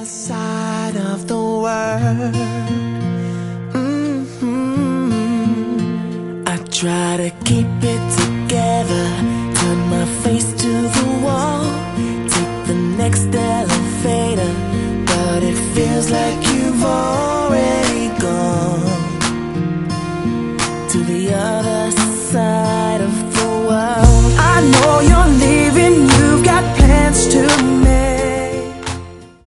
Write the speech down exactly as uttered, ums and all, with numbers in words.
other side of the world. Mm-hmm. I try to keep it together, turn my face to the wall, take the next elevator, but it feels like